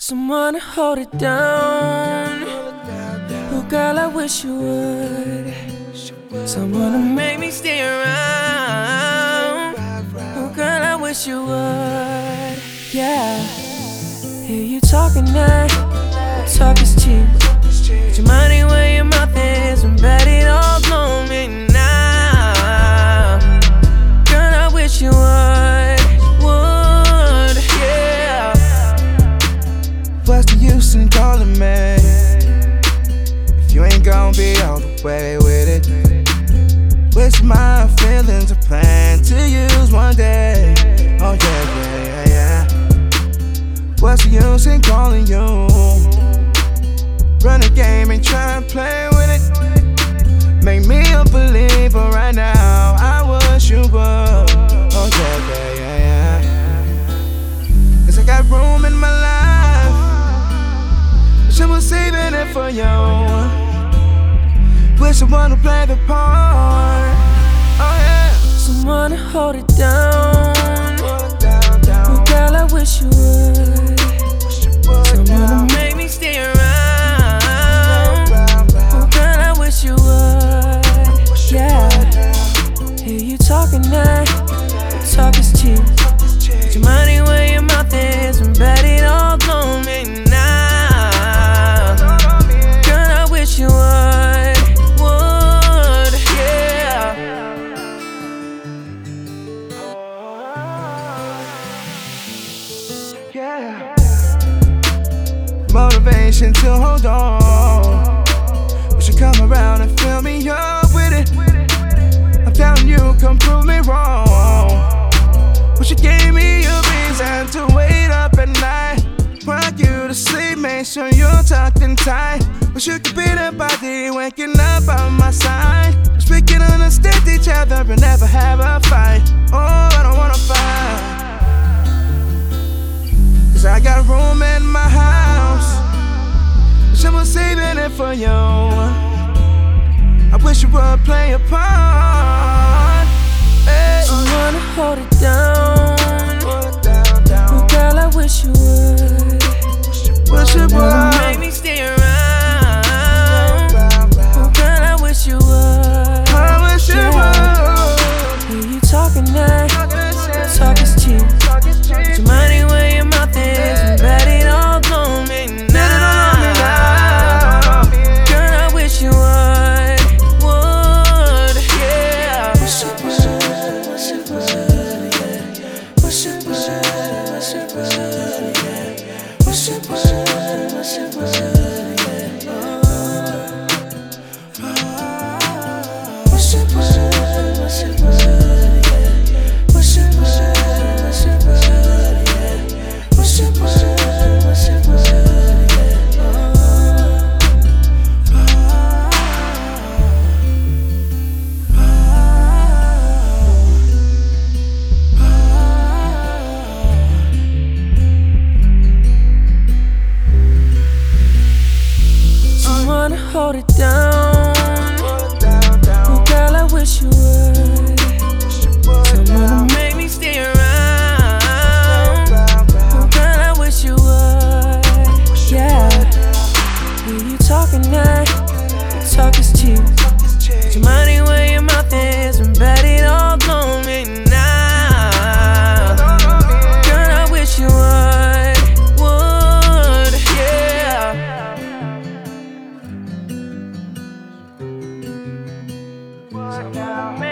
Someone to hold it down. Oh girl, I wish you would. Someone to make me stay around. Oh girl, I wish you would. Yeah. Hear you talking that talk is cheap. Put your money where your mouth is and bet it all on me now. Girl, I wish you would, yeah. What's the use in calling me if you ain't gon' be all the way with it? Wish my feelings are planned to use one day. Oh yeah. What's the use in calling you? Run a game and try and play with it. Make me a believer right now. I wish you would. Oh yeah. Cause I got room in my life. Wish I was saving it for you. Wish I wanna play the part. Oh yeah. Someone to hold it down. Oh girl, I wish you would. Someone to make me stay around. Oh girl, I wish you would. Yeah. Hear you talking that talk is cheap. Put your money where your mouth is and bet it all on me now. Girl, I wish you would, yeah. Yeah. Motivation to hold on. You should come around and fill me up with it. I'm telling you, come prove me wrong. Wish you gave me a reason to wait up at night. Rock you to sleep, make sure you're tucked in tight. Wish you could be the body waking up on my side. Wish we can understand each other and never have a fight. Oh, I don't wanna fight. Cause I got room in my house. Wish I was saving it for you. I wish you would play a part. Hey. Someone to hold it down. Oh girl, I wish you would. Wish you would make me stay around. Oh girl, I wish you would. I wish you would. Hear you talking that talk is cheap. Put your money where your mouth is and bet it all on me now. Girl, I wish you would, yeah. Wish you would, yeah. Wish you would, yeah. Wish you would, yeah. Wish you would, yeah. Wish you would. Someone to hold it down. Oh girl, I wish you would. Someone to make me stay around. Oh girl, I wish you would. Yeah. Hear you talking that talk is cheap. Put your money where your mouth is and bet it all on me now. Girl, I wish you would, yeah.